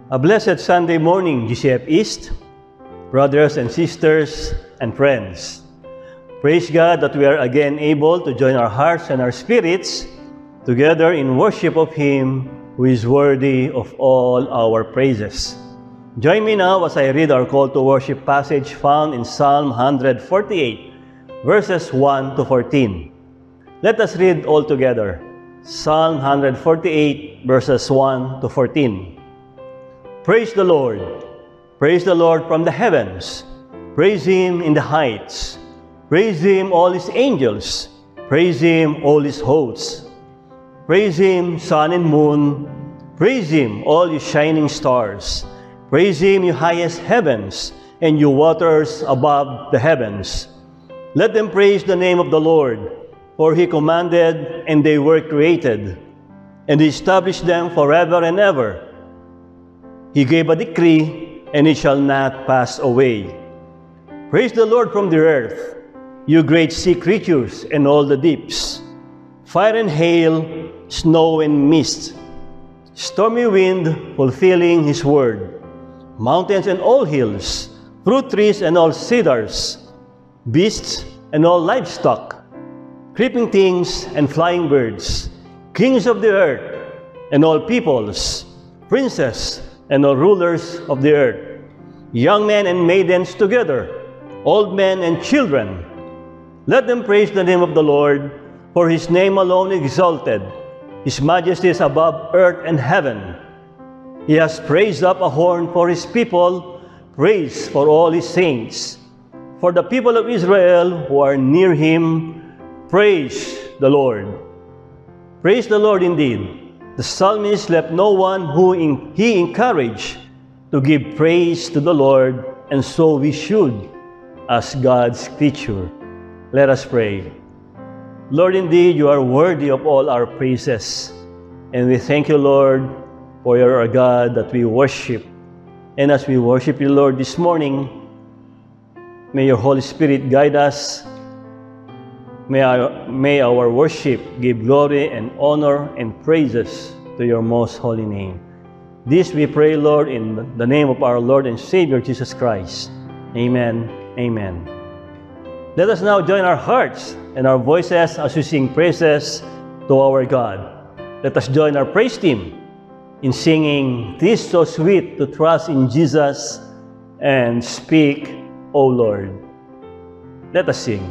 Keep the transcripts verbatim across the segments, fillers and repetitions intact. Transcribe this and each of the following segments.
A blessed Sunday morning, G C F East, brothers and sisters and friends. Praise God that we are again able to join our hearts and our spirits together in worship of Him who is worthy of all our praises. Join me now as I read our call to worship passage found in Psalm one forty-eight, verses one to fourteen. Let us read all together. Psalm one forty-eight, verses one to fourteen. Praise the Lord. Praise the Lord from the heavens. Praise Him in the heights. Praise Him, all His angels. Praise Him, all His hosts. Praise Him, sun and moon. Praise Him, all you shining stars. Praise Him, you highest heavens, and you waters above the heavens. Let them praise the name of the Lord, for He commanded, and they were created, and He established them forever and ever. He gave a decree, and it shall not pass away. Praise the Lord from the earth, you great sea creatures and all the deeps, fire and hail, snow and mist, stormy wind fulfilling His word, mountains and all hills, fruit trees and all cedars, beasts and all livestock, creeping things and flying birds, kings of the earth and all peoples, princes and all rulers of the earth, young men and maidens together, old men and children. Let them praise the name of the Lord, for His name alone exalted. His majesty is above earth and heaven. He has raised up a horn for His people, praise for all His saints. For the people of Israel who are near Him, praise the Lord. Praise the Lord indeed. The psalmist left no one who in, he encouraged to give praise to the Lord, and so we should, as God's creature. Let us pray. Lord, indeed, you are worthy of all our praises. And we thank you, Lord, for you are a God that we worship. And as we worship you, Lord, this morning, may your Holy Spirit guide us. May our, may our worship give glory and honor and praises to your most holy name. This we pray, Lord, in the name of our Lord and Savior, Jesus Christ. Amen. Amen. Let us now join our hearts and our voices as we sing praises to our God. Let us join our praise team in singing, "'Tis so sweet to trust in Jesus and speak, O Lord." Let us sing.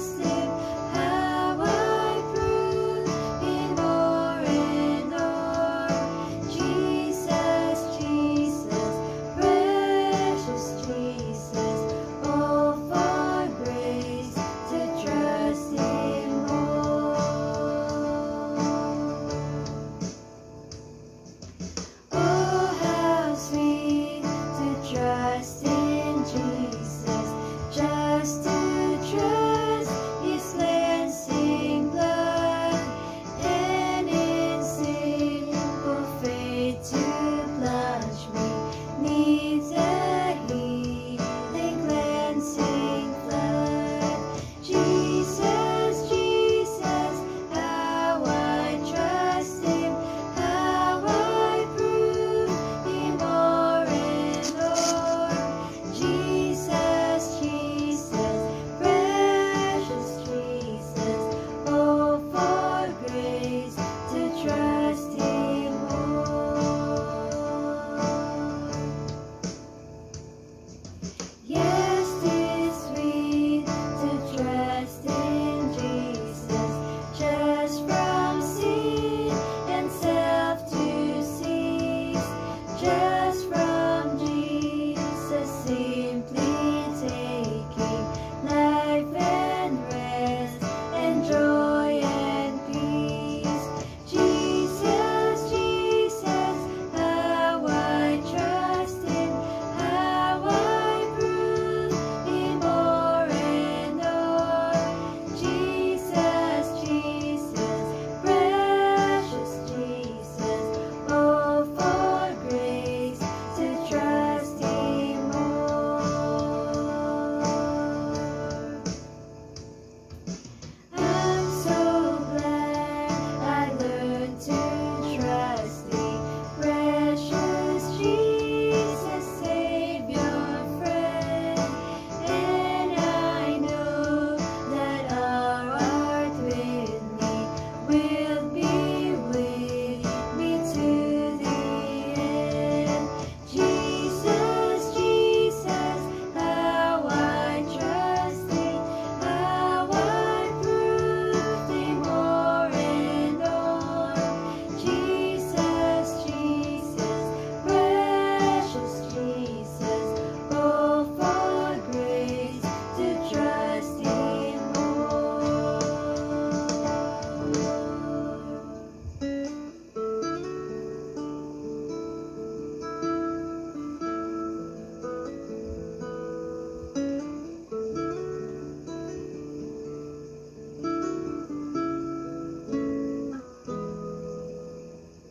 How I prove in more and more.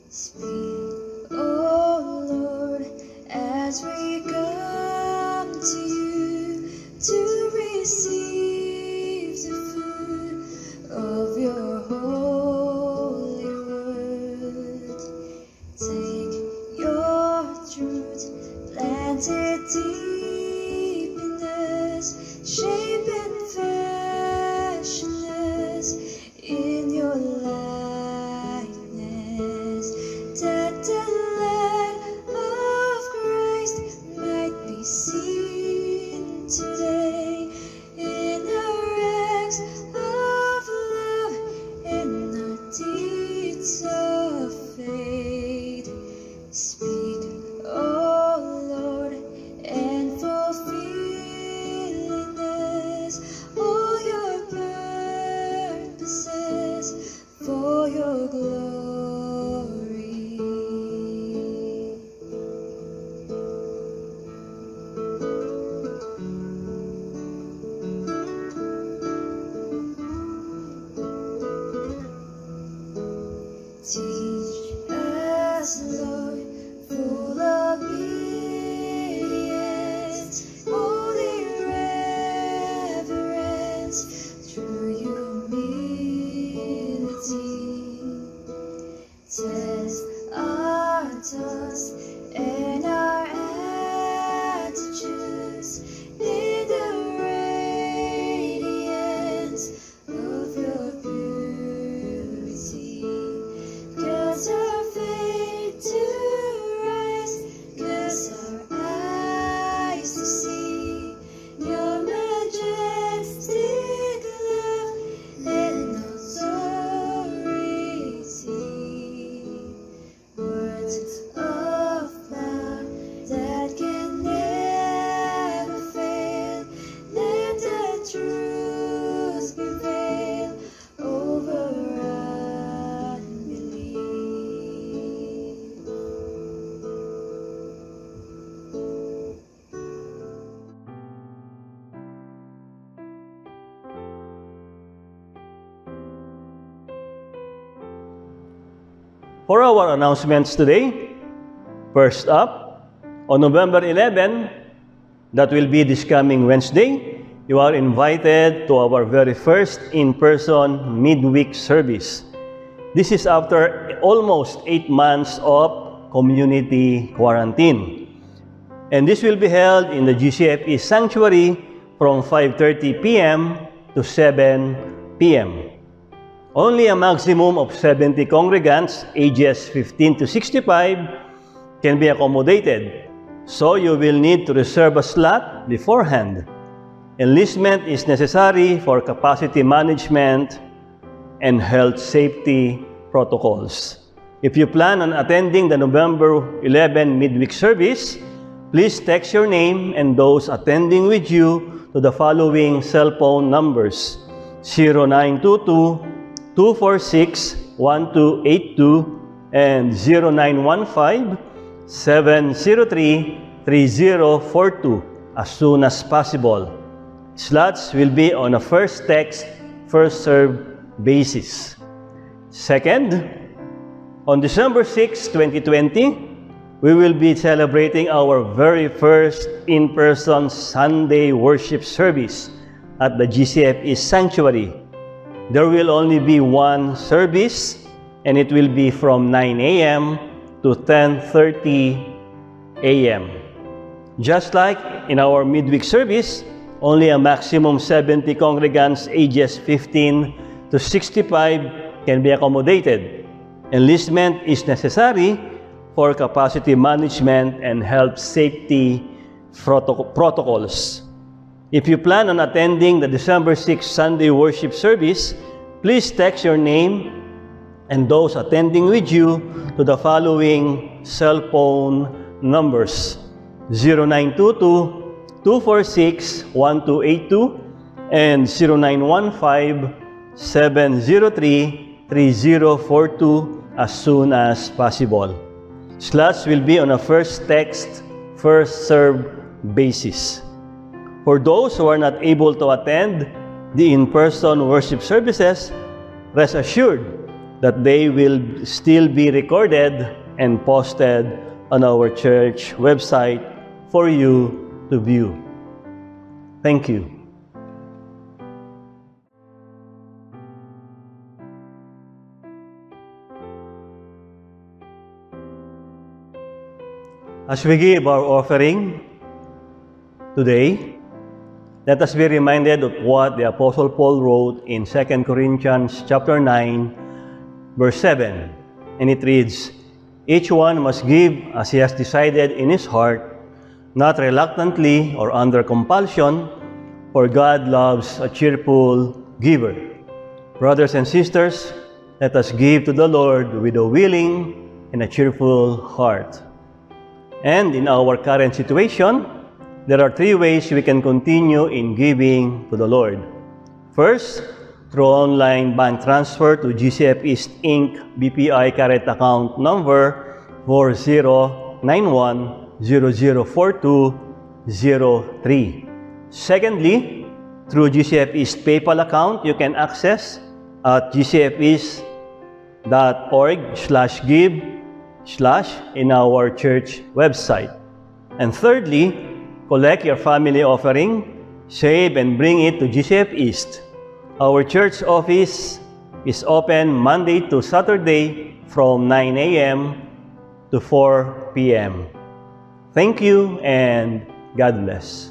Speak, O Lord, as we come to you to receive the food of your holy word. Take your truth, plant it deep in us, shape and fashion us in your likeness, that the light of Christ might be seen today in our acts of love, in our deeds of faith. Speak, O Lord, and fulfill in us all your purposes for your glory. Teach us, Lord, full obedience, holy reverence, true humility. Test our thoughts and our attitudes in the radiance of your purity. Cause our faith to rise, cause our eyes to see your majestic love and authority. Words of power that can never fail, let the truth prevail over unbelief. For our announcements today, first up, on November eleventh, that will be this coming Wednesday, you are invited to our very first in-person midweek service. This is after almost eight months of community quarantine. And this will be held in the G C F E Sanctuary from five thirty p m to seven p m Only a maximum of seventy congregants ages fifteen to sixty-five can be accommodated, so you will need to reserve a slot beforehand. Enlistment is necessary for capacity management and health safety protocols. If you plan on attending the November eleventh midweek service, please text your name and those attending with you to the following cell phone numbers: zero nine two two, two four six, one two eight two and zero nine one five, seven zero three, three zero four two as soon as possible. Slots will be on a first text, first served basis. Second, on December sixth, twenty twenty, we will be celebrating our very first in-person Sunday worship service at the G C F E Sanctuary. There will only be one service, and it will be from nine a m to ten thirty a m Just like in our midweek service, only a maximum seventy congregants ages fifteen to sixty-five can be accommodated. Enlistment is necessary for capacity management and health safety proto- protocols. If you plan on attending the December sixth Sunday worship service, please text your name and those attending with you to the following cell phone numbers: zero nine two two, two four six, one two eight two and zero nine one five, seven zero three, three zero four two as soon as possible. Slots will be on a first text, first served basis. For those who are not able to attend the in-person worship services, rest assured that they will still be recorded and posted on our church website for you to view. Thank you. As we give our offering today, let us be reminded of what the Apostle Paul wrote in Second Corinthians chapter nine, verse seven. And it reads, "Each one must give as he has decided in his heart, not reluctantly or under compulsion, for God loves a cheerful giver." Brothers and sisters, let us give to the Lord with a willing and a cheerful heart. And in our current situation, there are three ways we can continue in giving to the Lord. First, through online bank transfer to G C F East Incorporated B P I current account number four zero nine one zero zero four two zero three. Secondly, through G C F East PayPal account, you can access at gcfeast dot org slash give slash in our church website. And thirdly, collect your family offering, save and bring it to G C F East. Our church office is open Monday to Saturday from nine A M to four P M Thank you and God bless.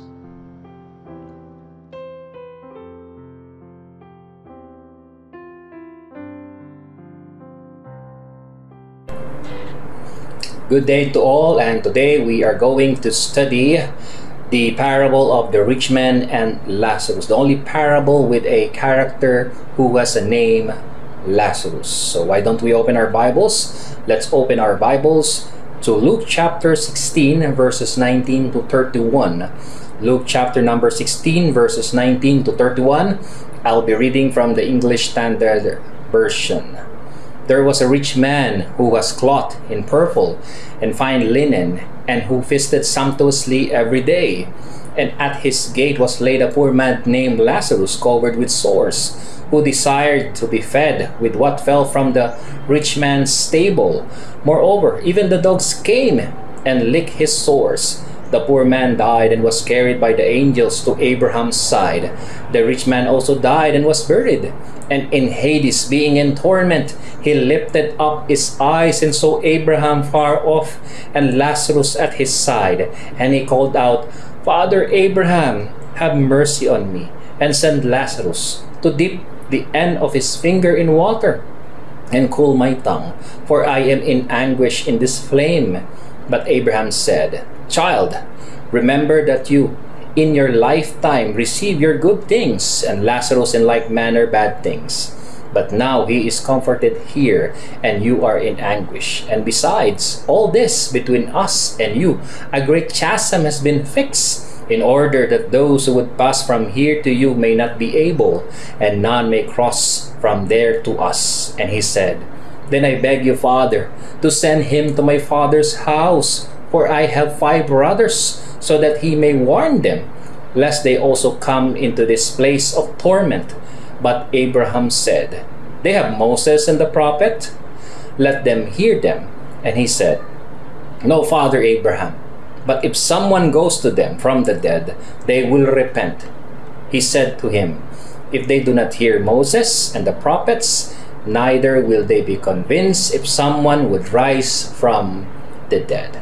Good day to all, and today we are going to study the parable of the rich man and Lazarus, the only parable with a character who has a name, Lazarus. So why don't we open our Bibles? Let's open our Bibles to Luke chapter sixteen verses nineteen to thirty-one. Luke chapter number sixteen verses nineteen to thirty-one. I'll be reading from the English Standard Version. There was a rich man who was clothed in purple and fine linen, and who feasted sumptuously every day. And at his gate was laid a poor man named Lazarus, covered with sores, who desired to be fed with what fell from the rich man's table. Moreover, even the dogs came and licked his sores. The poor man died and was carried by the angels to Abraham's side. The rich man also died and was buried. And in Hades, being in torment, he lifted up his eyes and saw Abraham far off and Lazarus at his side. And he called out, "Father Abraham, have mercy on me, and send Lazarus to dip the end of his finger in water and cool my tongue, for I am in anguish in this flame." But Abraham said, "Child, remember that you in your lifetime receive your good things, and Lazarus in like manner bad things. But now he is comforted here, and you are in anguish. And besides all this, between us and you a great chasm has been fixed, in order that those who would pass from here to you may not be able, and none may cross from there to us." And he said, "Then I beg you, Father, to send him to my father's house, for I have five brothers, so that he may warn them, lest they also come into this place of torment." But Abraham said, "They have Moses and the prophet. Let them hear them." And he said, "No, Father Abraham, but if someone goes to them from the dead, they will repent." He said to him, "If they do not hear Moses and the prophets, neither will they be convinced if someone would rise from the dead."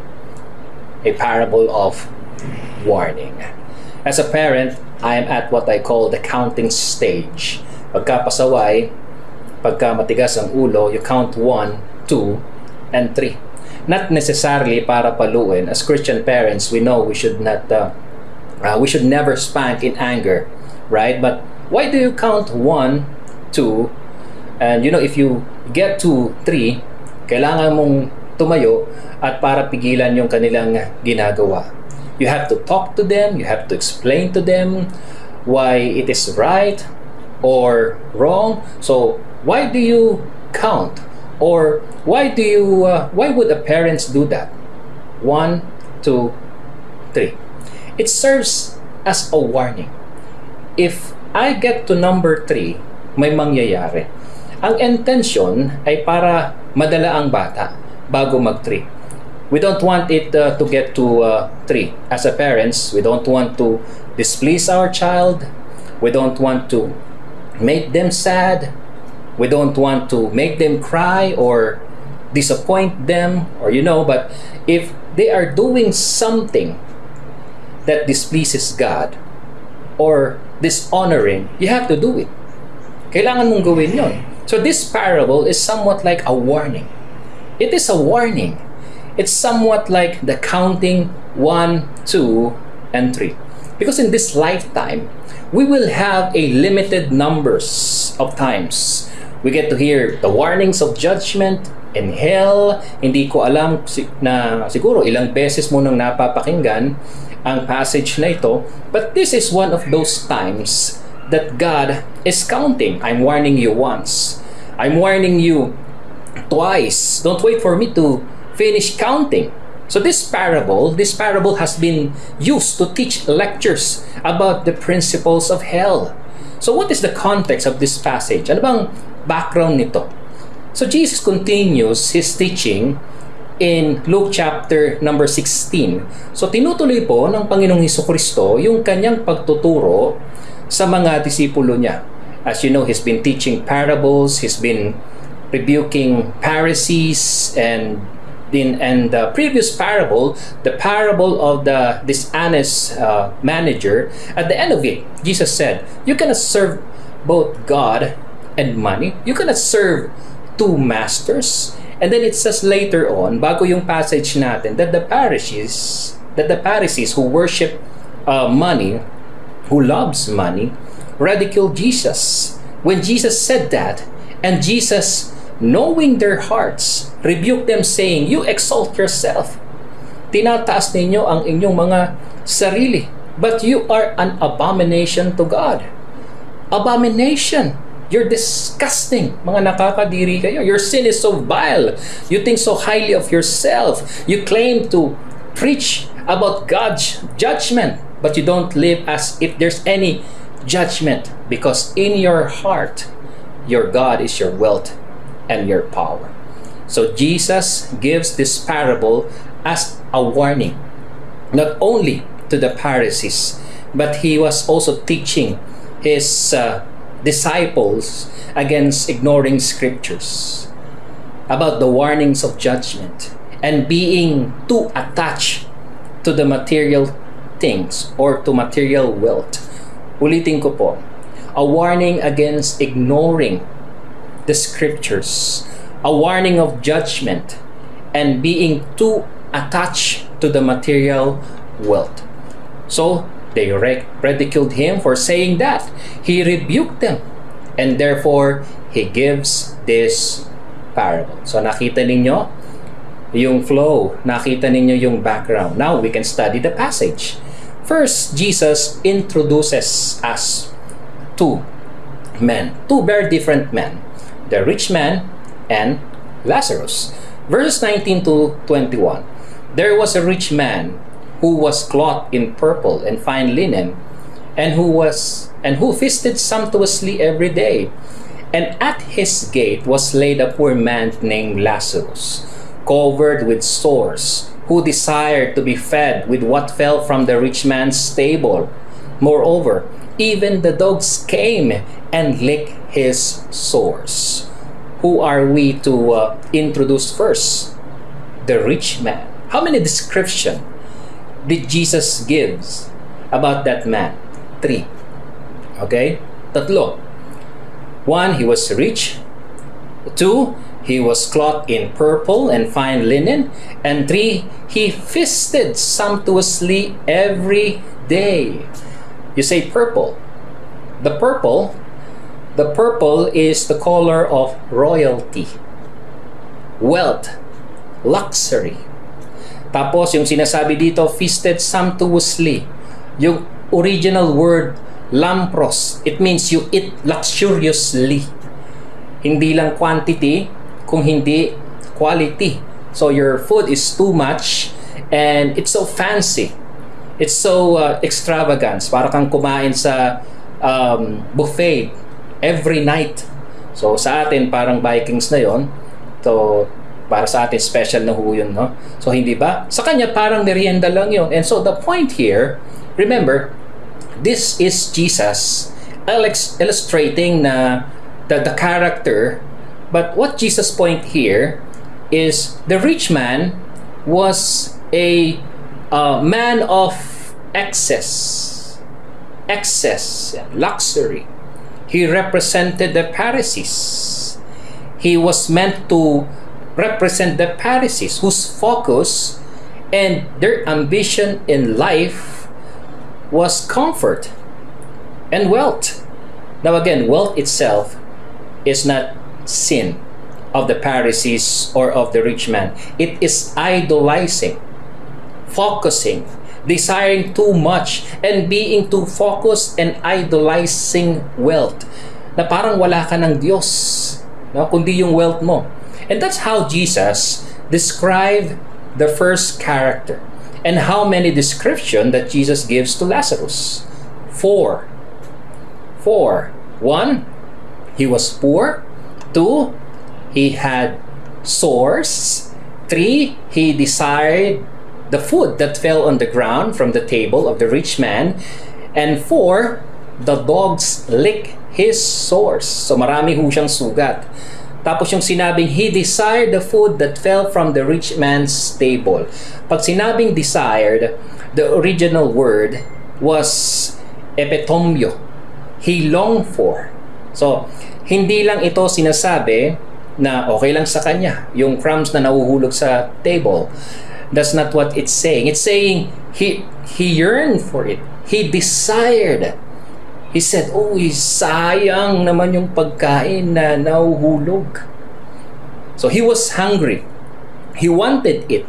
A parable of warning. As a parent, I am at what I call the counting stage. Pagka pasaway, pagka matigas ang ulo, you count one, two, and three. Not necessarily para paluin. As Christian parents, we know we should not, uh, uh, we should never spank in anger, right? But why do you count one, two, and you know, if you get to three, kailangan mong tumayo at para pigilan yung kanilang ginagawa. You have to talk to them, you have to explain to them why it is right or wrong. So why do you count? Or why do you uh, why would the parents do that? One, two, three. It serves as a warning. If I get to number three, may mangyayari. Ang intention ay para madala ang bata bago mag-three. We don't want it uh, to get to uh, three. As a parents, we don't want to displease our child. We don't want to make them sad. We don't want to make them cry or disappoint them, or you know, but if they are doing something that displeases God or dishonoring, you have to do it. Kailangan mong gawin yon. So this parable is somewhat like a warning. It is a warning. It's somewhat like the counting one, two, and three. Because in this lifetime, we will have a limited numbers of times. We get to hear the warnings of judgment in hell. Hindi ko alam na siguro ilang beses mo nang napapakinggan ang passage na ito. But this is one of those times that God is counting. I'm warning you once. I'm warning you twice. Don't wait for me to finish counting. So this parable, this parable has been used to teach lectures about the principles of hell. So what is the context of this passage? Ano bang background nito? So Jesus continues his teaching in Luke chapter number sixteen. So tinutuloy po ng Panginoong Hesukristo yung kanyang pagtuturo sa mga disipulo niya. As you know, he's been teaching parables, he's been rebuking Pharisees, and in and the previous parable, the parable of the dishonest uh, manager, at the end of it, Jesus said, you cannot serve both God and money. You cannot serve two masters. And then it says later on, bago yung passage natin, that the Pharisees, that the Pharisees who worship uh, money, who loves money, ridiculed Jesus. When Jesus said that, and Jesus, knowing their hearts, rebuked them saying, you exalt yourself. Tinataas ninyo ang inyong mga sarili, but you are an abomination to God. Abomination. You're disgusting. Mga nakakadiri kayo. Your sin is so vile. You think so highly of yourself. You claim to preach about God's judgment, but you don't live as if there's any judgment, because in your heart, your God is your wealth and your power. So Jesus gives this parable as a warning, not only to the Pharisees, but he was also teaching his uh, disciples against ignoring scriptures, about the warnings of judgment and being too attached to the material things or to material wealth. Ulitin ko po, a warning against ignoring the scriptures, a warning of judgment, and being too attached to the material wealth. So they ridiculed him for saying that. He rebuked them, and therefore he gives this parable. So nakita ninyo yung flow, nakita ninyo yung background. Now we can study the passage. First, Jesus introduces us two men, two very different men, the rich man and Lazarus. Verses nineteen to twenty-one. There was a rich man who was clothed in purple and fine linen, and who was and who feasted sumptuously every day. And at his gate was laid a poor man named Lazarus, covered with sores, who desired to be fed with what fell from the rich man's table. Moreover, even the dogs came and licked his sores. Who are we to uh, introduce first? The rich man. How many description did Jesus gives about that man? Three. Okay? Tatlo. One, he was rich. Two, he was clothed in purple and fine linen. And three, he feasted sumptuously every day. You say purple. The purple, the purple is the color of royalty, wealth, luxury. Tapos yung sinasabi dito, feasted sumptuously. Yung original word, lampros, it means you eat luxuriously. Hindi lang quantity, kung hindi quality. So your food is too much and it's so fancy. It's so uh, extravagant. Para kang kumain sa um, buffet every night. So sa atin parang Vikings na yon. So para sa atin special na ho yun, no? So hindi ba? Sa kanya parang merienda lang yun. And so the point here, remember, this is Jesus illustrating na the, the character. But what Jesus' point here is the rich man was a uh, man of excess, excess, luxury. He represented the Pharisees. He was meant to represent the Pharisees whose focus and their ambition in life was comfort and wealth. Now again, wealth itself is not sin of the Pharisees or of the rich man. It is idolizing, focusing, desiring too much, and being too focused and idolizing wealth. Na parang wala ka ng Diyos, no? Kundi yung wealth mo. And that's how Jesus described the first character. And how many description that Jesus gives to Lazarus? Four. Four. One, he was poor. Two, he had sores. Three, he desired the food that fell on the ground from the table of the rich man. And four, the dogs lick his sores. So marami ho siyang sugat. Tapos yung sinabing, he desired the food that fell from the rich man's table. Pag sinabing desired, the original word was epitomio. He longed for. So, hindi lang ito sinasabi na okay lang sa kanya, yung crumbs na nahuhulog sa table. That's not what it's saying. It's saying, he, he yearned for it. He desired. He said, oh, sayang naman yung pagkain na nahuhulog. So he was hungry. He wanted it.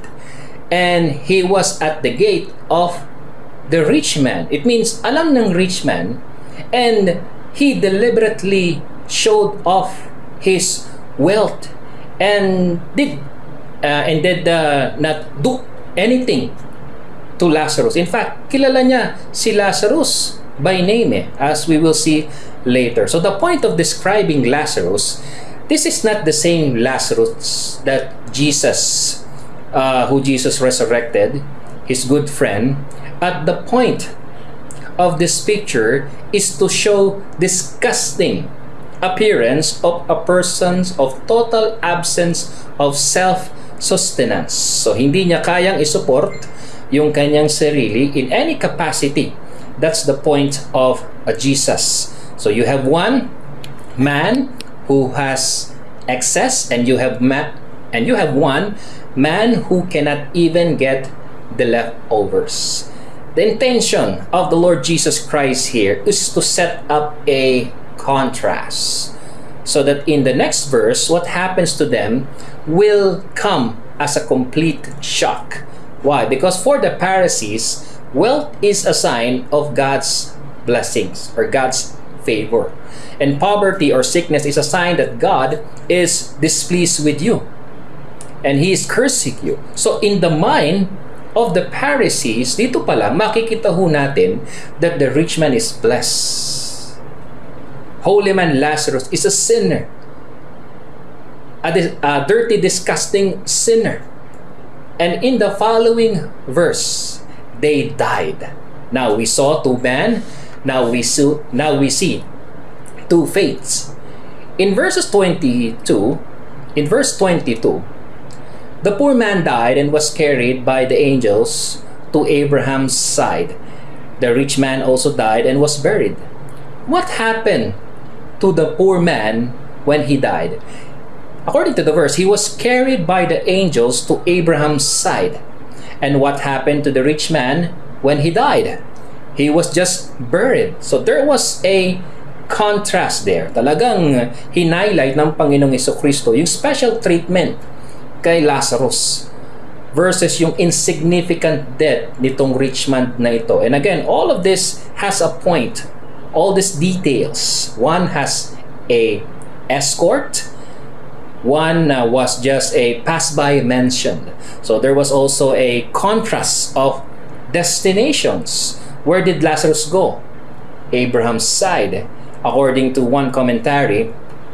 And he was at the gate of the rich man. It means, alam ng rich man. And he deliberately showed off his wealth. And did, uh, and did uh, not do anything to Lazarus. In fact, kilala niya si Lazarus by name, eh, as we will see later. So the point of describing Lazarus, this is not the same Lazarus that Jesus, uh, who Jesus resurrected, his good friend. At the point of this picture is to show disgusting appearance of a person's of total absence of self-sustenance. So hindi niya kayang isupport yung kanyang sarili in any capacity. That's the point of a Jesus. So you have one man who has excess, and you have ma and you have one man who cannot even get the leftovers. The intention of the Lord Jesus Christ here is to set up a contrast, so that in the next verse, what happens to them will come as a complete shock. Why? Because for the Pharisees, wealth is a sign of God's blessings or God's favor. And poverty or sickness is a sign that God is displeased with you and He is cursing you. So in the mind of the Pharisees, dito pala makikita ho natin that the rich man is blessed. Holy man Lazarus is a sinner. A, a dirty, disgusting sinner. And in the following verse, they died. Now we saw two men. Now we see, now we see two fates. In verses twenty-two, in verse twenty-two, the poor man died and was carried by the angels to Abraham's side. The rich man also died and was buried. What happened to the poor man when he died? According to the verse, he was carried by the angels to Abraham's side. And what happened to the rich man when he died? He was just buried. So there was a contrast there. Talagang hinighlight ng Panginoong Jesucristo yung special treatment kay Lazarus versus yung insignificant death nitong rich man na ito. And again, all of this has a point. All these details. One has a escort. One uh, was just a pass-by mentioned. So there was also a contrast of destinations. Where did Lazarus go? Abraham's side. According to one commentary,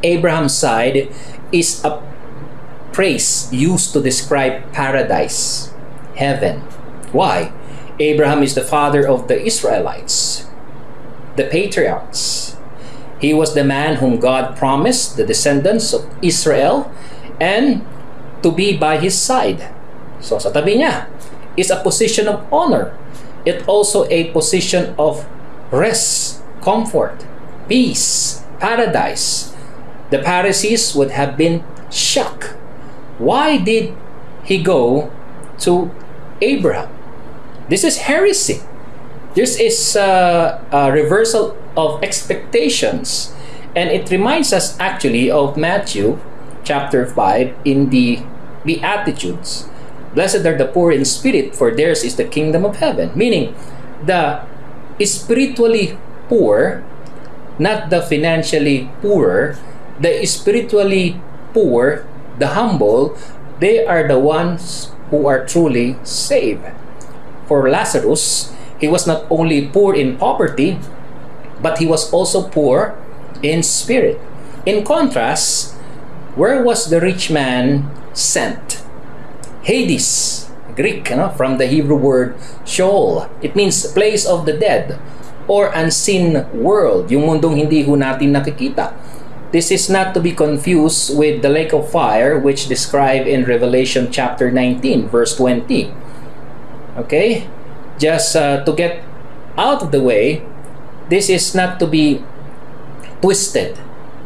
Abraham's side is a phrase used to describe paradise, heaven. Why? Abraham is the father of the Israelites, the patriarchs. He was the man whom God promised the descendants of Israel and to be by his side. So sa tabi niya is a position of honor. It also a position of rest, comfort, peace, paradise. The Pharisees would have been shocked. Why did he go to Abraham? This is heresy. This is uh, a reversal of expectations. And it reminds us actually of Matthew chapter five in the Beatitudes. Blessed are the poor in spirit, for theirs is the kingdom of heaven. Meaning, the spiritually poor, not the financially poor, the spiritually poor, the humble, they are the ones who are truly saved. For Lazarus, he was not only poor in poverty, but he was also poor in spirit. In contrast, where was the rich man sent? Hades, Greek, you know, from the Hebrew word Sheol. It means place of the dead or unseen world, yung mundong hindi ho natin nakikita. This is not to be confused with the lake of fire, which described in Revelation chapter nineteen, verse twenty. Okay? Just uh, to get out of the way, this is not to be twisted.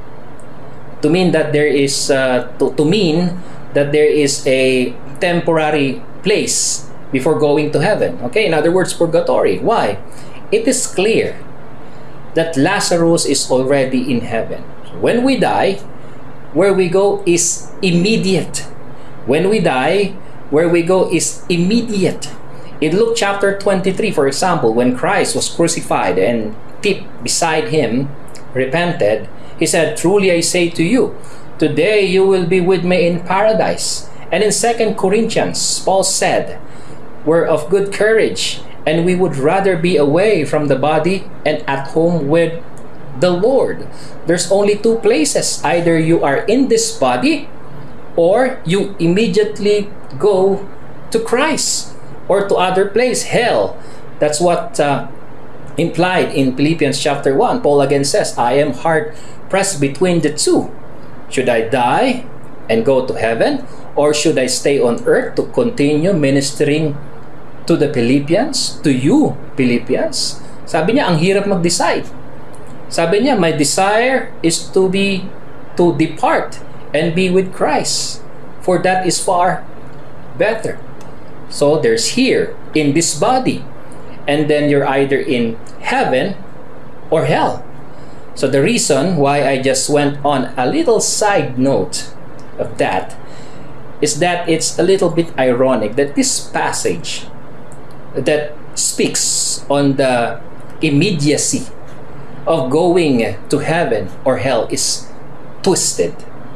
To mean that there is, uh, to, to mean that there is a temporary place before going to heaven. Okay, in other words, purgatory. Why? It is clear that Lazarus is already in heaven. When we die, where we go is immediate. When we die, where we go is immediate. In Luke chapter twenty-three, for example, when Christ was crucified and people beside him repented, he said, "Truly I say to you, today you will be with me in paradise." And in Second Corinthians, Paul said, "We're of good courage, and we would rather be away from the body and at home with the Lord." There's only two places. Either you are in this body, or you immediately go to Christ, or to other place, hell. That's what uh, implied in Philippians chapter one. Paul again says, "I am hard pressed between the two. Should I die and go to heaven, or should I stay on earth to continue ministering to the Philippians, to you, Philippians?" Sabi niya, ang hirap mag-decide. Sabi niya, my desire is to be, to depart and be with Christ, for that is far better. So there's here, in this body, and then you're either in heaven or hell. So the reason why I just went on a little side note of that is that it's a little bit ironic that this passage that speaks on the immediacy of going to heaven or hell is twisted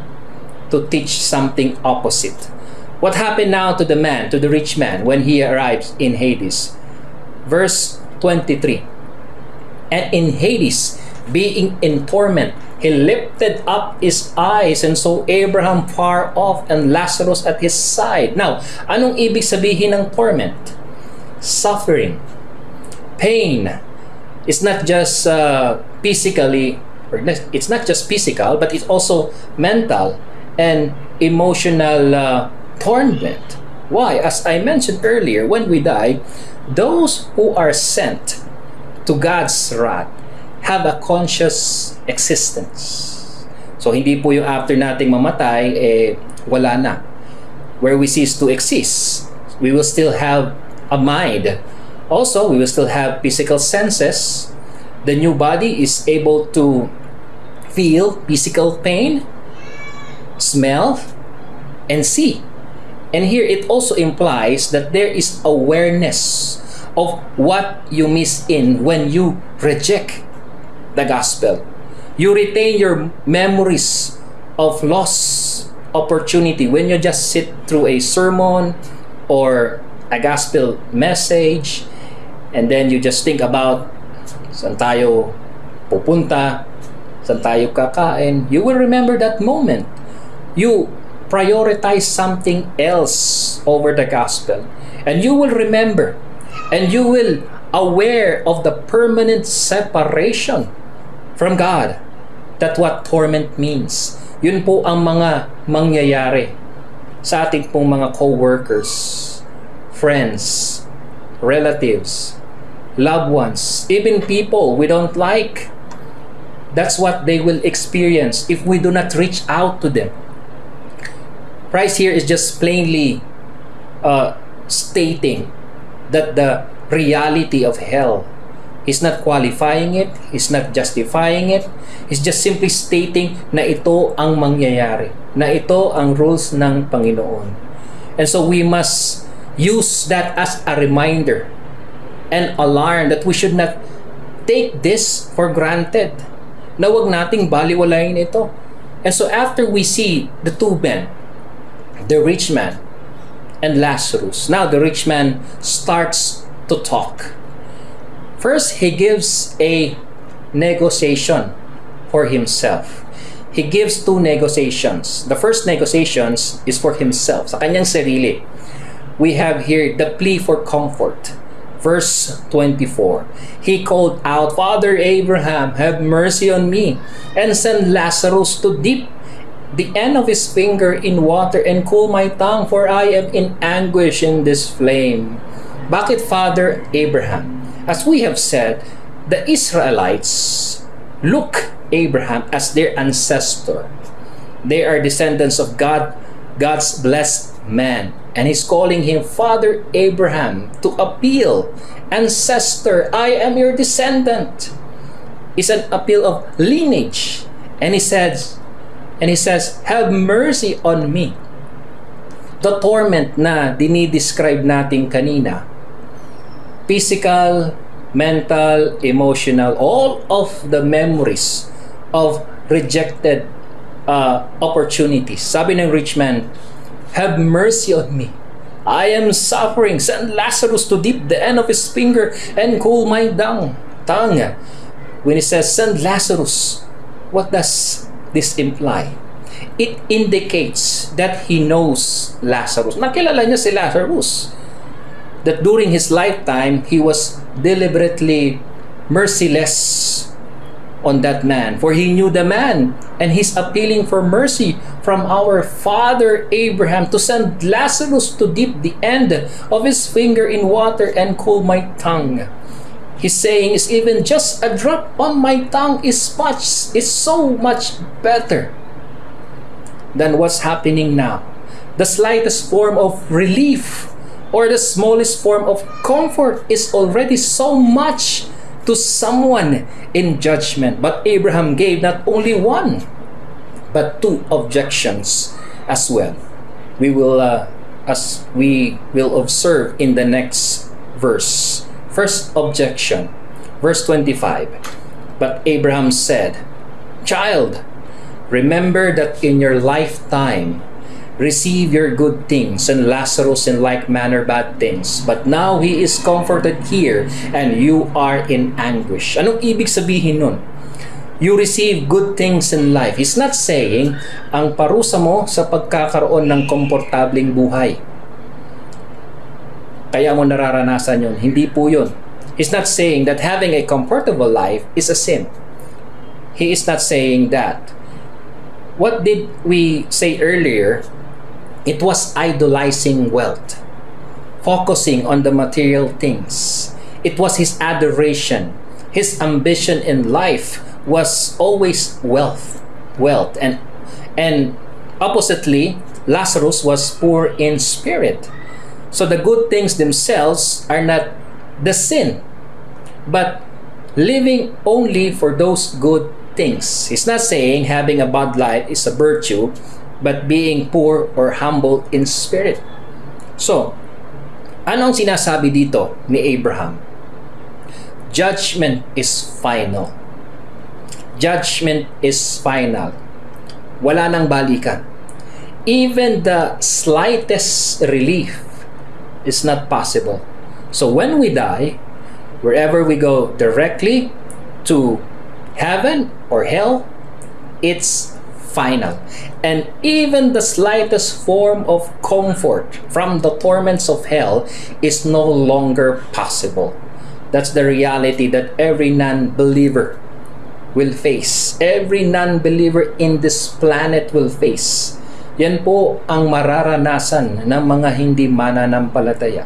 to teach something opposite. What happened now to the man, to the rich man, when he arrives in Hades? Verse twenty-three. And in Hades, being in torment, he lifted up his eyes and saw Abraham far off and Lazarus at his side. Now, anong ibig sabihin ng torment? Suffering, pain. It's not just uh, physically, or it's not just physical, but it's also mental and emotional uh, torment. Why? As I mentioned earlier, when we die, those who are sent to God's wrath have a conscious existence. So hindi po yung after nating mamatay, eh, wala na. Where we cease to exist, we will still have a mind. Also, we will still have physical senses. The new body is able to feel physical pain, smell, and see. And here it also implies that there is awareness of what you miss in when you reject the gospel. You retain your memories of lost opportunity when you just sit through a sermon or a gospel message, and then you just think about saan tayo pupunta, saan tayo kakain, you will remember that moment. You prioritize something else over the gospel. And you will remember, and you will aware of the permanent separation from God. That's what torment means. Yun po ang mga mangyayari sa ating pong mga co-workers, friends, relatives, loved ones, even people we don't like. That's what they will experience if we do not reach out to them. Christ here is just plainly uh, stating that the reality of hell, He's not qualifying it, He's not justifying it, He's just simply stating na ito ang mangyayari, na ito ang rules ng Panginoon. And so we must use that as a reminder and alarm that we should not take this for granted, na wag nating baliwalayin ito. And so after we see the two men, the rich man and Lazarus, now the rich man starts to talk. First, he gives a negotiation for himself. He gives two negotiations. The first negotiations is for himself, sa kanyang sarili. We have here the plea for comfort. Verse twenty-four. He called out, "Father Abraham, have mercy on me, and send Lazarus to dip the end of his finger in water and cool my tongue, for I am in anguish in this flame." Bakit Father Abraham? As we have said, the Israelites look Abraham as their ancestor. They are descendants of God, God's blessed man. And he's calling him Father Abraham to appeal. Ancestor, I am your descendant. It's an appeal of lineage. And he says, and he says, have mercy on me. The torment na dinidescribe natin kanina, physical, mental, emotional, all of the memories of rejected uh, opportunities. Sabi ng rich man, have mercy on me. I am suffering. Send Lazarus to dip the end of his finger and cool my tongue. tongue. When he says, send Lazarus, what does this imply? It indicates that he knows Lazarus. Nakilala niya si Lazarus. That during his lifetime, he was deliberately merciless on that man. For he knew the man, and he's appealing for mercy from our father Abraham to send Lazarus to dip the end of his finger in water and cool my tongue. He's saying, is even just a drop on my tongue is much, is so much better than what's happening now. The slightest form of relief or the smallest form of comfort is already so much to someone in judgment. But Abraham gave not only one, but two objections as well. We will, uh, as we will observe in the next verse. First objection, verse twenty-five. But Abraham said, "Child, remember that in your lifetime receive your good things, and Lazarus in like manner bad things. But now he is comforted here, and you are in anguish." Anong ibig sabihin nun? You receive good things in life. He's not saying ang parusa mo sa pagkakaroon ng komportabling buhay, kaya mo nararanasan yun. Hindi po yun. He's not saying that having a comfortable life is a sin. He is not saying that. What did we say earlier? It was idolizing wealth, focusing on the material things. It was his adoration. His ambition in life was always wealth, wealth, and and oppositely, Lazarus was poor in spirit. So the good things themselves are not the sin, but living only for those good things. He's not saying having a bad life is a virtue, but being poor or humble in spirit. So, anong sinasabi dito ni Abraham? Judgment is final. Judgment is final. Wala nang balikan. Even the slightest relief is not possible. So when we die, wherever we go, directly to heaven or hell, it's final. And even the slightest form of comfort from the torments of hell is no longer possible. That's the reality that every non-believer will face. Every non-believer in this planet will face. Yan po ang mararanasan ng mga hindi mananampalataya.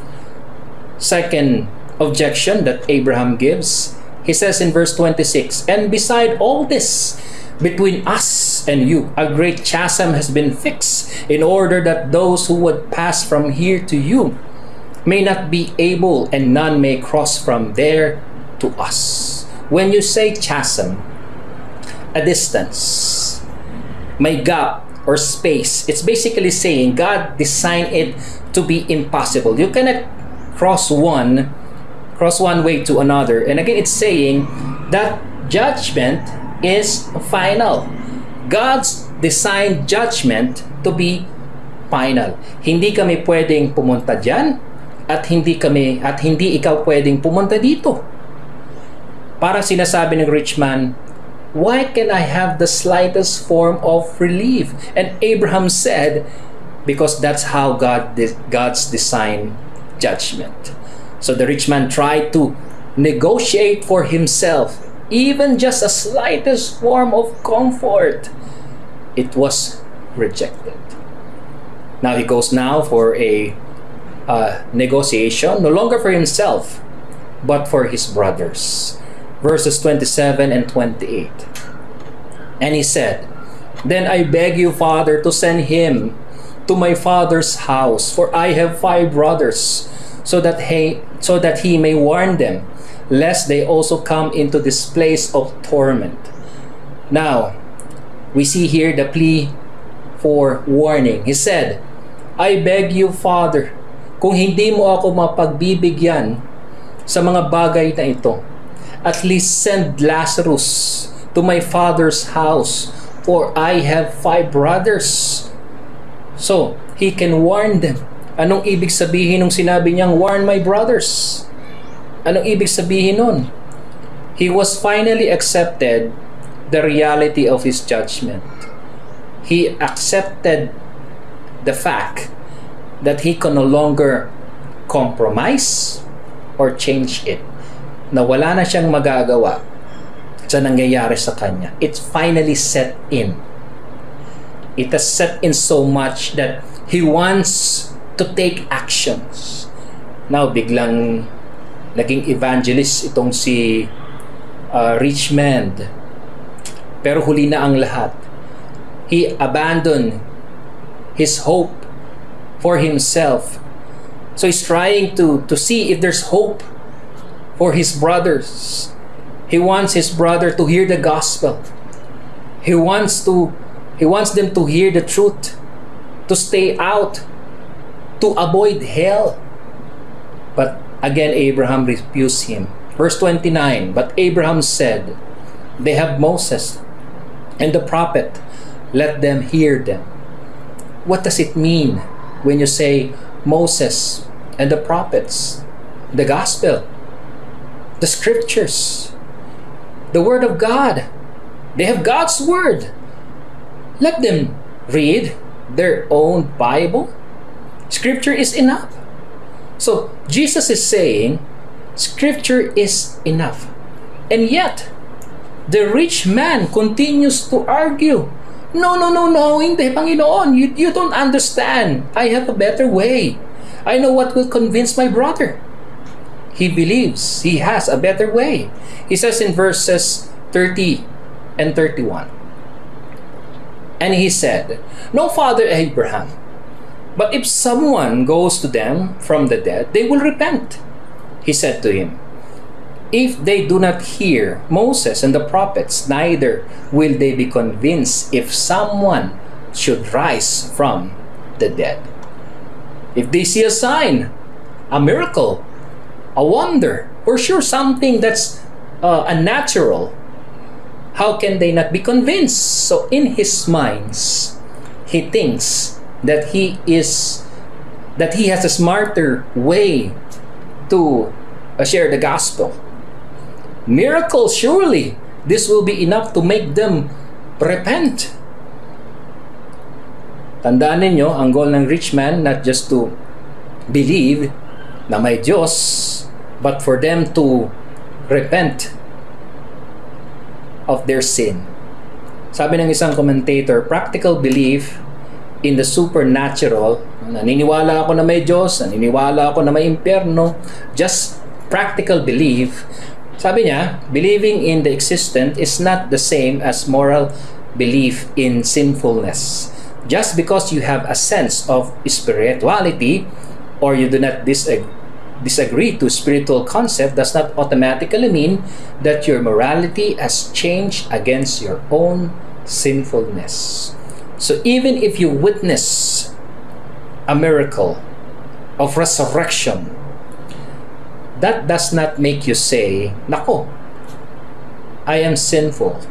Second objection that Abraham gives, he says in verse twenty-six, "And beside all this, between us and you, a great chasm has been fixed, in order that those who would pass from here to you may not be able, and none may cross from there to us." When you say chasm, a distance, may gap or space, it's basically saying God designed it to be impossible. You cannot cross one, cross one way to another. And again, it's saying that judgment is final. God's designed judgment to be final. Hindi kami pwedeng pumunta dyan, at hindi kami at hindi ikaw pwedeng pumunta dito. Parang sinasabi ng rich man, why can I have the slightest form of relief? And Abraham said, because that's how God God's designed judgment. So the rich man tried to negotiate for himself even just a slightest form of comfort. It was rejected. Now he goes now for a uh, negotiation, no longer for himself, but for his brothers. Verses twenty-seven and twenty-eight. And he said, "Then I beg you, Father, to send him to my father's house, for I have five brothers, so that he, so that he may warn them, lest they also come into this place of torment." Now, we see here the plea for warning. He said, "I beg you, Father, kung hindi mo ako mapagbibigyan sa mga bagay na ito, at least send Lazarus to my father's house, for I have five brothers." So, he can warn them. Anong ibig sabihin nung sinabi niyang, "Warn my brothers"? Anong ibig sabihin nun? He was finally accepted the reality of his judgment. He accepted the fact that he can no longer compromise or change it. Na wala na siyang magagawa sa nangyayari sa kanya. It's finally set in. It has set in so much that he wants to take actions. Now, biglang naging evangelist itong si uh, rich man. Pero huli na ang lahat. He abandoned his hope for himself. So he's trying to, to see if there's hope for his brothers. He wants his brother to hear the gospel. He wants to he wants them to hear the truth, to stay out, to avoid hell. But again, Abraham refused him. Verse twenty-nine, "But Abraham said, they have Moses and the prophet, let them hear them." What does it mean when you say Moses and the prophets? The gospel, the scriptures, the word of God. They have God's word. Let them read their own Bible. Scripture is enough. So Jesus is saying scripture is enough. And yet the rich man continues to argue, "No, no, no, no, hindi, Panginoon. You, you don't understand. I have a better way. I know what will convince my brother." He believes he has a better way. He says in verses thirty and thirty-one, "And he said, No, Father Abraham, but if someone goes to them from the dead, they will repent." He said to him, "If they do not hear Moses and the prophets, neither will they be convinced if someone should rise from the dead." If they see a sign, a miracle, a wonder, for sure something that's uh, unnatural, how can they not be convinced? So in his minds, he thinks that he is that he has a smarter way to uh, share the gospel. Miracles, surely this will be enough to make them repent. Tandaan ninyo, ang goal ng rich man, not just to believe na may Diyos, but for them to repent of their sin. Sabi ng isang commentator, practical belief in the supernatural, naniniwala ako na may Diyos, naniniwala ako na may impyerno, just practical belief. Sabi niya, believing in the existent is not the same as moral belief in sinfulness. Just because you have a sense of spirituality or you do not disag disagree to spiritual concept does not automatically mean that your morality has changed against your own sinfulness. So even if you witness a miracle of resurrection, that does not make you say, "Nako, I am sinful."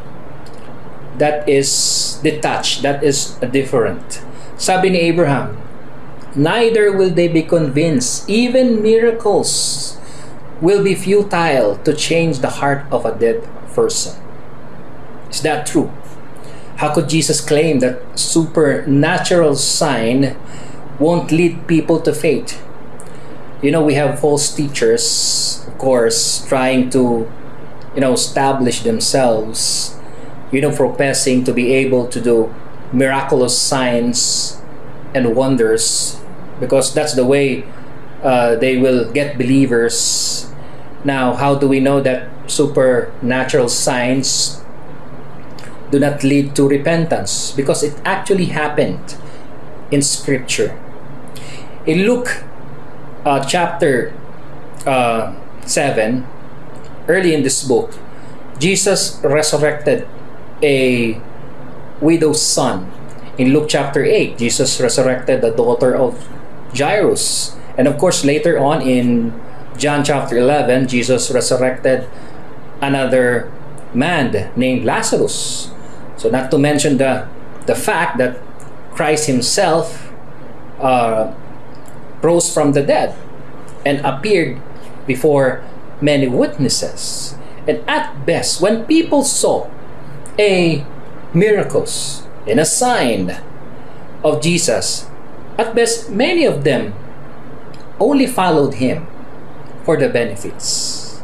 That is detached, that is different. Sabi ni Abraham, neither will they be convinced, even miracles will be futile to change the heart of a dead person. Is that true? How could Jesus claim that supernatural sign won't lead people to faith? You know, we have false teachers, of course, trying to, you know, establish themselves, you know, professing to be able to do miraculous signs and wonders, because that's the way uh, they will get believers. Now, how do we know that supernatural signs do not lead to repentance? Because it actually happened in Scripture. In Luke uh, chapter uh, seven, early in this book, Jesus resurrected a widow's son. In Luke chapter eight, Jesus resurrected the daughter of Jairus. And of course, later on in John chapter eleven, Jesus resurrected another man named Lazarus. So not to mention the, the fact that Christ himself uh, rose from the dead and appeared before many witnesses. And at best, when people saw a miracles and a sign of Jesus, at best many of them only followed him for the benefits,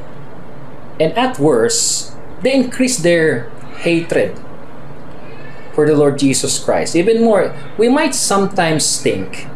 and at worst they increased their hatred for the Lord Jesus Christ even more. We might sometimes think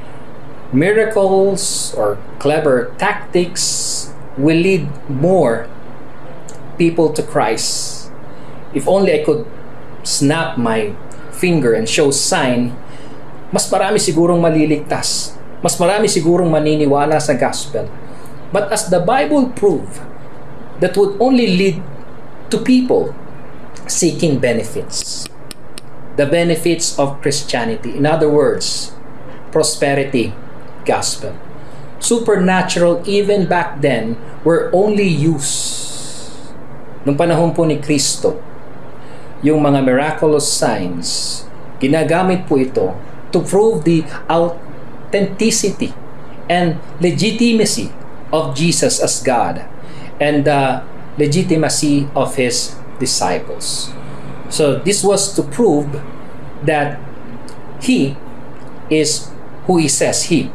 miracles or clever tactics will lead more people to Christ. If only I could snap my finger and show sign, mas marami sigurong maliligtas. Mas marami sigurong maniniwala sa gospel. But as the Bible prove, that would only lead to people seeking benefits. The benefits of Christianity. In other words, prosperity gospel. Supernatural even back then were only used nung panahon po ni Kristo. Yung mga miraculous signs, ginagamit po ito to prove the authenticity and legitimacy of Jesus as God and the legitimacy of his disciples. So this was to prove that he is who he says he.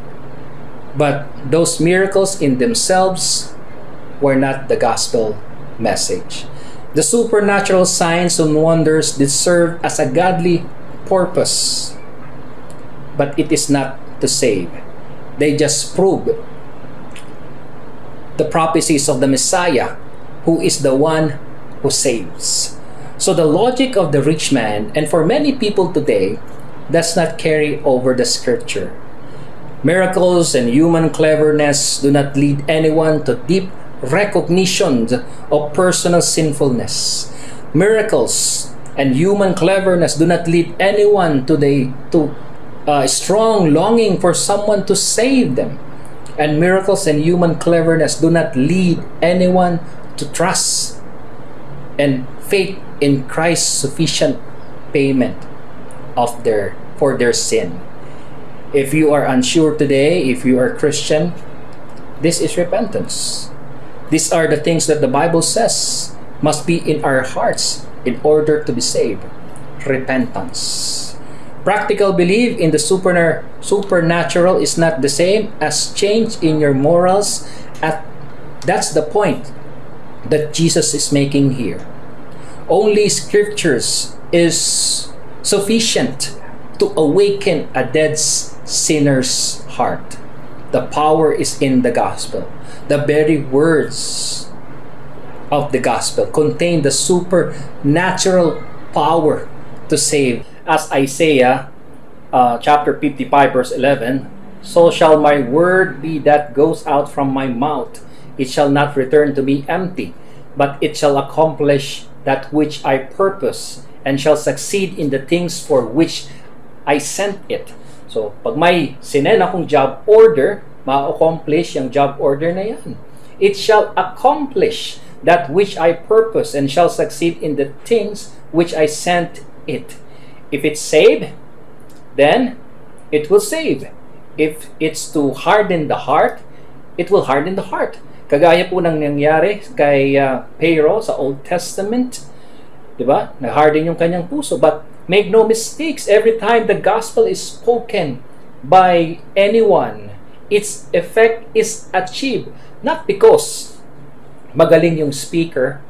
But those miracles in themselves were not the gospel message. The supernatural signs and wonders did serve as a godly purpose, but it is not to save. They just prove the prophecies of the Messiah, who is the one who saves. So the logic of the rich man, and for many people today, does not carry over the scripture. Miracles and human cleverness do not lead anyone to deep recognition of personal sinfulness. Miracles and human cleverness do not lead anyone to the to a strong longing for someone to save them. And miracles and human cleverness do not lead anyone to trust and faith in Christ's sufficient payment of their for their sin. If you are unsure today, if you are Christian, this is repentance. These are the things that the Bible says must be in our hearts in order to be saved. Repentance. Practical belief in the superna- supernatural is not the same as change in your morals. At that's the point that Jesus is making here. Only scriptures is sufficient to awaken a dead sinner's heart. The power is in the gospel. The very words of the gospel contain the supernatural power to save. As Isaiah uh, chapter fifty-five verse eleven, so shall my word be that goes out from my mouth. It shall not return to me empty, but it shall accomplish that which I purpose, and shall succeed in the things for which I sent it. So, pag may sinend akong job order, ma-accomplish yung job order na yan. It shall accomplish that which I purpose, and shall succeed in the things which I sent it. If it's saved, then it will save. If it's to harden the heart, it will harden the heart. Kagaya po nang nangyari kay uh, Pharaoh sa Old Testament, di ba? Nag-harden yung kanyang puso. But make no mistakes, every time the gospel is spoken by anyone, its effect is achieved not because magaling yung speaker,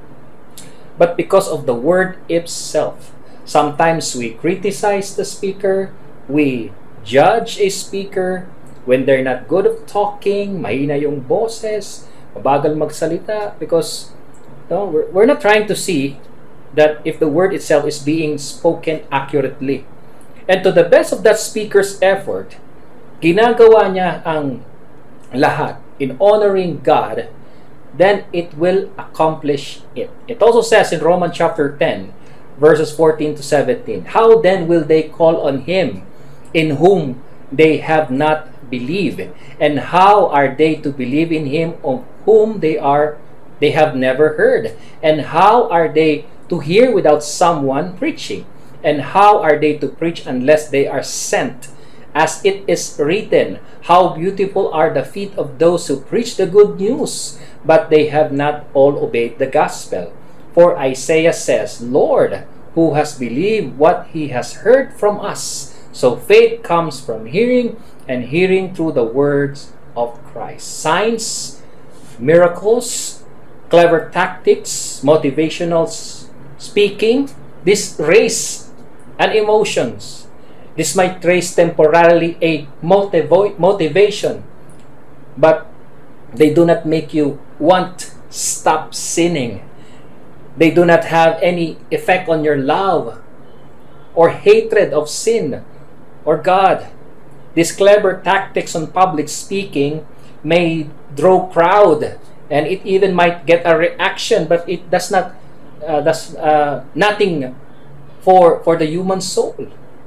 but because of the word itself. Sometimes we criticize the speaker, we judge a speaker when they're not good at talking, mahina yung boses, mabagal magsalita, because no, we're, we're not trying to see that if the word itself is being spoken accurately. And to the best of that speaker's effort, ginagawa niya ang lahat in honoring God, then it will accomplish it. It also says in Romans chapter ten, verses fourteen to seventeen, how then will they call on him in whom they have not believed? And how are they to believe in him of whom they are they have never heard? And how are they to hear without someone preaching? And how are they to preach unless they are sent? As it is written, how beautiful are the feet of those who preach the good news, but they have not all obeyed the gospel. For Isaiah says, Lord, who has believed what he has heard from us? So faith comes from hearing, and hearing through the words of Christ. Signs, miracles, clever tactics, motivational speaking, this raise and emotions. This might raise temporarily a motiv- motivation, but they do not make you want stop sinning. They do not have any effect on your love or hatred of sin or God. These clever tactics on public speaking may draw crowd, and it even might get a reaction, but it does not uh, does uh, nothing for for the human soul.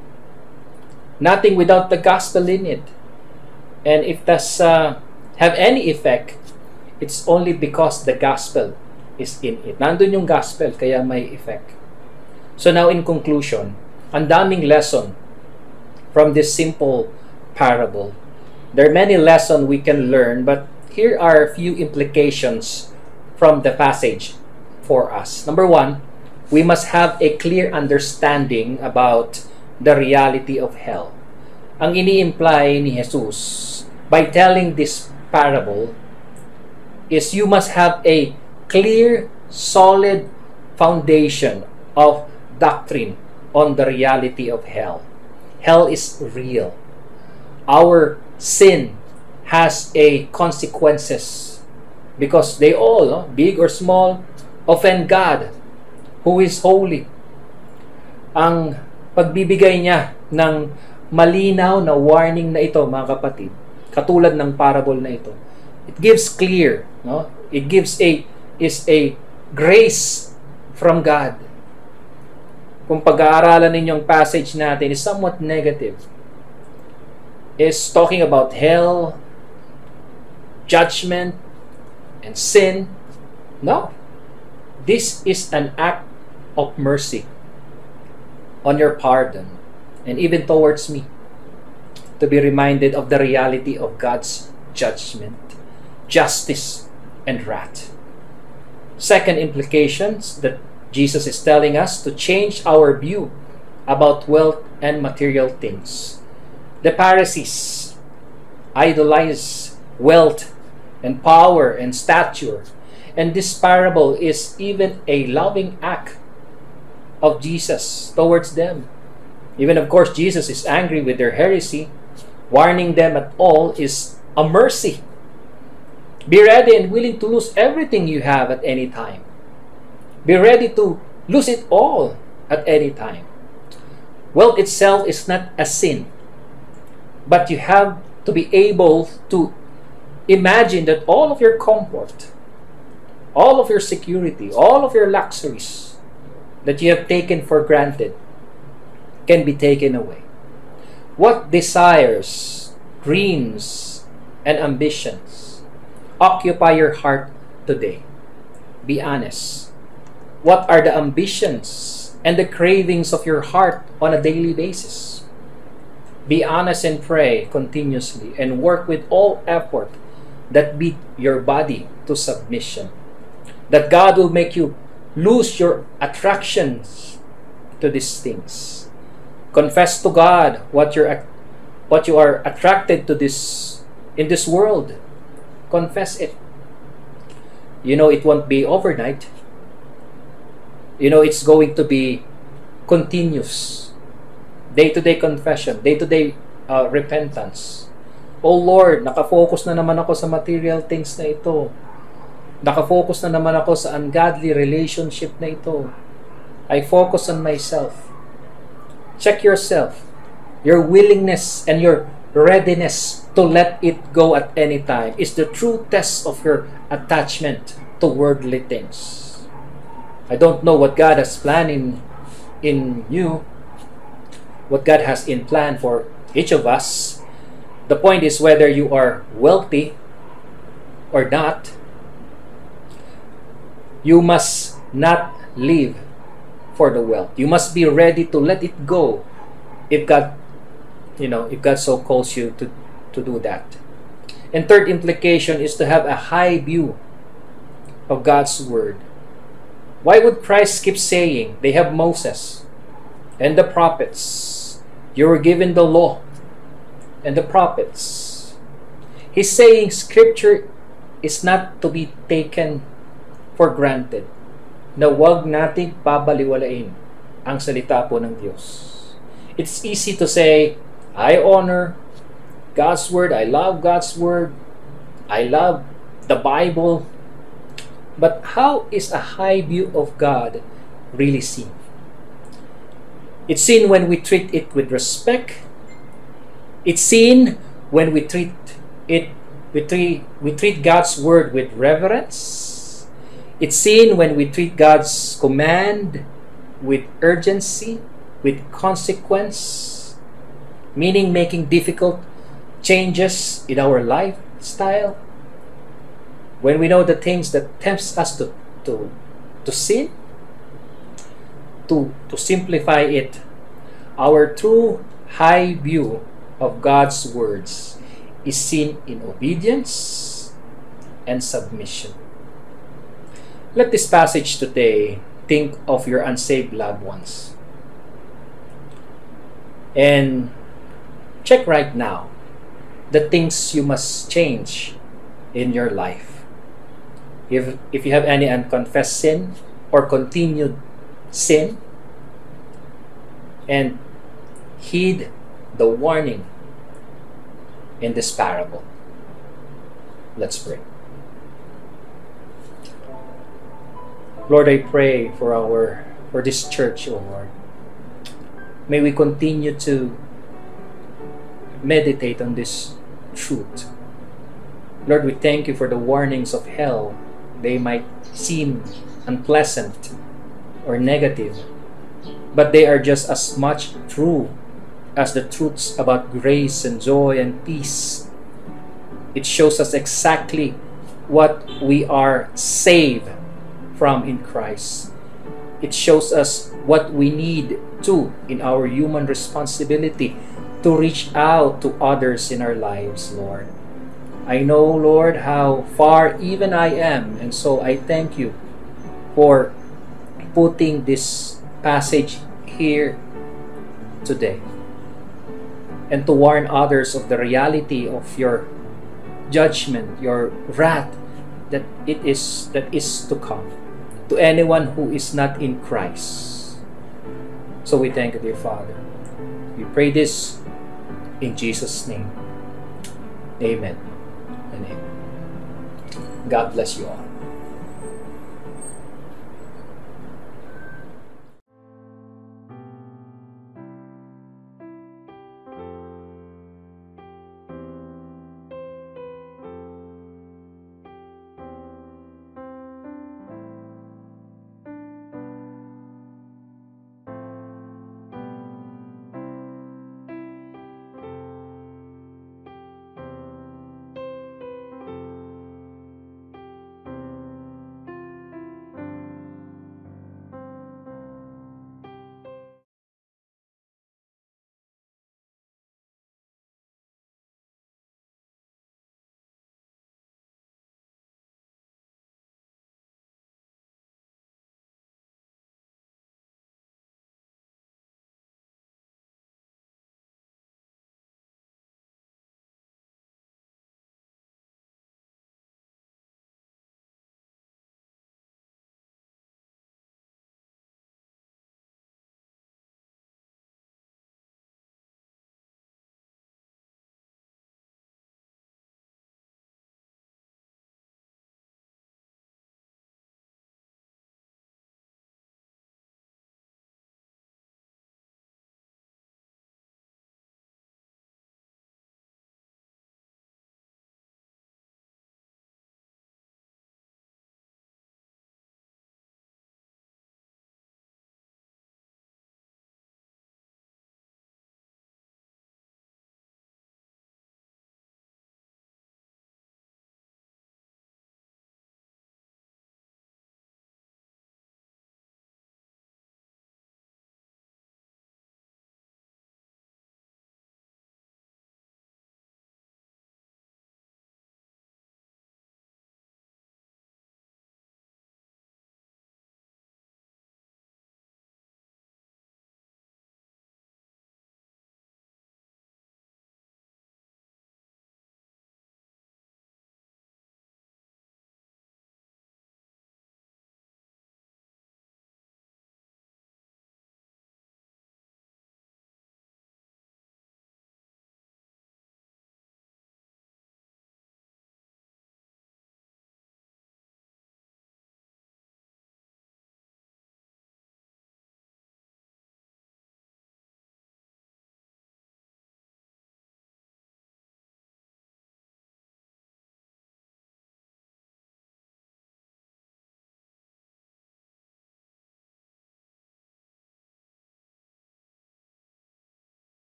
Nothing without the gospel in it. And if does uh, have any effect, it's only because the gospel is in it. Nandun yung gospel, kaya may effect. So now in conclusion, ang daming lesson from this simple parable. There are many lessons we can learn, but here are a few implications from the passage for us. Number one, we must have a clear understanding about the reality of hell. Ang ini-imply ni Jesus by telling this parable is you must have a clear, solid foundation of doctrine on the reality of hell. Hell is real. Our sin has a consequences because they all, no, big or small, offend God who is holy. Ang pagbibigay niya ng malinaw na warning na ito, mga kapatid, katulad ng parable na ito, it gives clear, no? It gives a is a grace from God. Kung pag-aaralan ninyong passage natin is somewhat negative, is talking about hell, judgment, and sin. No. This is an act of mercy on your pardon, and even towards me, to be reminded of the reality of God's judgment, justice, and wrath. Second implications that Jesus is telling us to change our view about wealth and material things. The Pharisees idolize wealth and power and stature, and this parable is even a loving act of Jesus towards them. Even, of course, Jesus is angry with their heresy. Warning them at all is a mercy. Be ready and willing to lose everything you have at any time. Be ready to lose it all at any time. Wealth itself is not a sin, but you have to be able to imagine that all of your comfort, all of your security, all of your luxuries that you have taken for granted can be taken away. What desires, dreams, and ambitions occupy your heart today? Be honest. What are the ambitions and the cravings of your heart on a daily basis? Be honest and pray continuously and work with all effort that beat your body to submission. That God will make you lose your attractions to these things. Confess to God what you're what you are attracted to this in this world. Confess it. You know it won't be overnight. You know it's going to be continuous. Day-to-day confession, day-to-day uh, repentance. Oh Lord, nakafocus na naman ako sa material things na ito. Nakafocus na naman ako sa ungodly relationship na ito. I focus on myself. Check yourself, your willingness and your readiness to let it go at any time is the true test of your attachment to worldly things. I don't know what God has planned in, in you, what God has in plan for each of us. The point is whether you are wealthy or not, you must not live for the wealth. You must be ready to let it go if God, you know, if God so calls you to, to do that. And third implication is to have a high view of God's word. Why would Christ keep saying they have Moses and the prophets? You were given the law and the prophets. He's saying scripture is not to be taken for granted. Na wag nating pabaliwalain ang salita po ng Diyos. It's easy to say, I honor God's word, I love God's word, I love the Bible. But how is a high view of God really seen? It's seen when we treat it with respect. It's seen when we treat it we treat, we treat God's word with reverence. It's seen when we treat God's command with urgency, with consequence, meaning making difficult changes in our lifestyle. When we know the things that tempts us to, to, to sin, to, to simplify it, our true high view of God's words is seen in obedience and submission. Let this passage today think of your unsaved loved ones. And check right now the things you must change in your life. If, if you have any unconfessed sin or continued sin, and heed the warning in this parable. Let's pray. Lord, I pray for our for this church, O Lord. May we continue to meditate on this truth. Lord, we thank you for the warnings of hell. They might seem unpleasant or negative, but they are just as much true as the truths about grace and joy and peace. It shows us exactly what we are saved from in Christ. It shows us what we need to in our human responsibility to reach out to others in our lives, Lord. I know, Lord, how far even I am, and so I thank you for putting this passage here today, and to warn others of the reality of your judgment, your wrath that it is that is to come to anyone who is not in Christ. So we thank you, dear Father. We pray this in Jesus' name. Amen and amen. God bless you all.